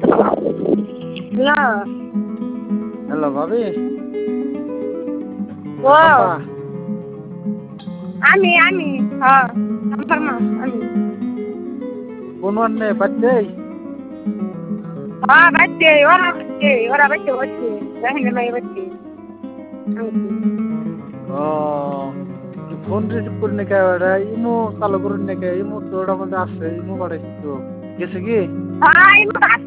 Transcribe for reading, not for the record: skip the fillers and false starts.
hello hello ভাবি ও আপা আমি হ্যাঁ আমার মা আমি কোন আন্নে বাচ্চে হ্যাঁ ওরা বাচ্চে হচ্ছে দেখেন না বাচ্চে ও ফোন রিসিভ করি না কে ওটা ইমো চালু করুন না কে ইমো তো ওটার মধ্যে আছে ইমো পাঠাইছি তো গেছে কি হ্যাঁ